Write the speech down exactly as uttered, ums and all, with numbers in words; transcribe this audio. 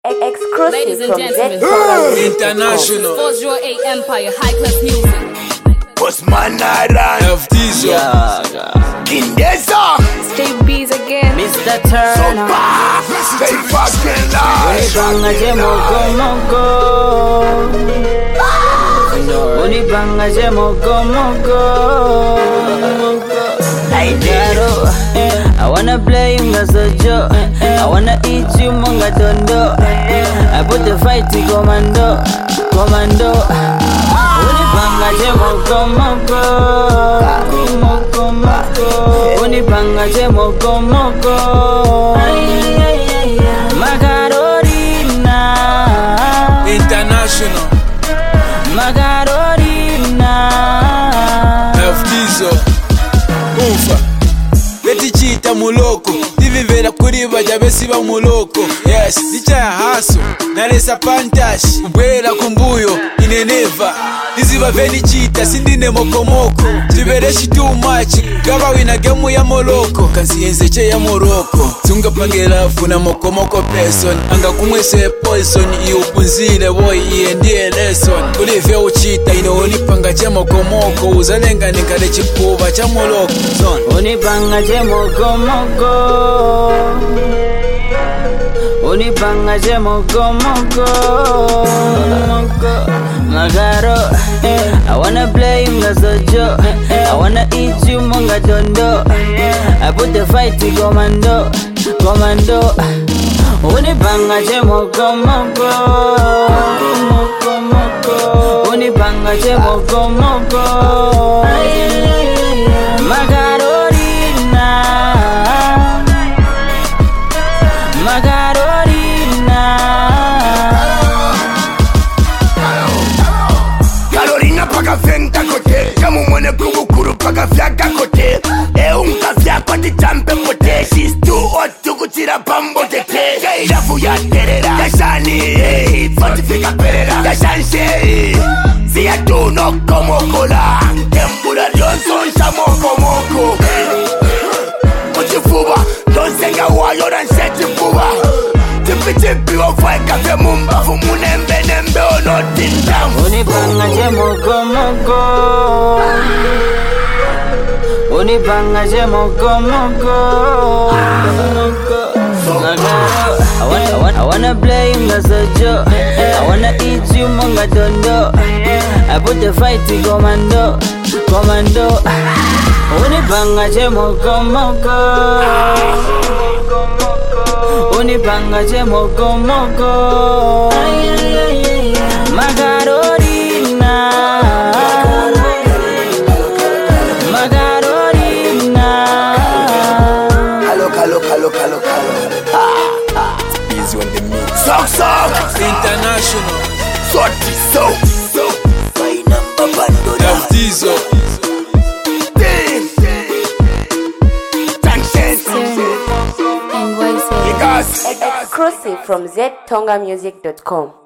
Exclusive. Ladies and from gentlemen, International Force Your A Empire, high class music. Osman Naran F Tizo Kindeza Steve B's again. Mister Turner Sopa Stay fucking live Unibanga je moko moko Unibanga je moko moko I got I wanna play you ngasojo I wanna eat you monga dondo I put the fight to commando Commando Unibanga je moko moko Moko moko Unibanga je moko moko Macarorina International Macarorina F Tizo Ufa Beti chita muloko Divivera kuri baja besi ba muloko Yes, nicha ya haso Nalesa pantash Mbwela kumbuyo Ineneva Niziva veni chita Sindine moko moko Tibereshi too much Gaba wina gemu ya moloko Kansiyenze che ya moroko Tunga pangela funa moko moko person Anga kumwese poison Iupunzile boy iendie lesson Kulivya uchita Ino unipanga che moko moko Uzalenga nikade chikuba cha moloko Zone Unibanga je moko moko Unibanga je moko moko Magaro I wanna play you ngasojo I wanna eat you monga dondo I put the fight to commando Commando Unibanga je moko moko Moko moko Unibanga je moko moko Macarorina Macarorina Carolina paka venta kote Kamu mwene kubukuru paka vyaka kote E unka vyako titampe pote She's too hot tukutira pambo tete Dafu ya terera Yashani Fortifika perera Yashanshe Zia tu no como cola Tembula Johnson Shamoko moko Uchifuba Donsenga wayo ranseti fuba Tipi tipi wafai kafe mumba Fumunembe nembe ono tindam Unibanga je moko moko Unibanga je moko moko Magaro I wanna, I wanna, I wanna play you ngasojo I wanna eat you monga dondo I put the fight to commando Commando Unibanga je moko moko Unibanga je moko moko Macarorina Macarorina Kalo kalo kalo kalo kalo Ah Easy on the mix Sok sok International Sorti so So My number bando F Tizo Ding Sanctions N Y C. Because Exclusive from z tonga music dot com.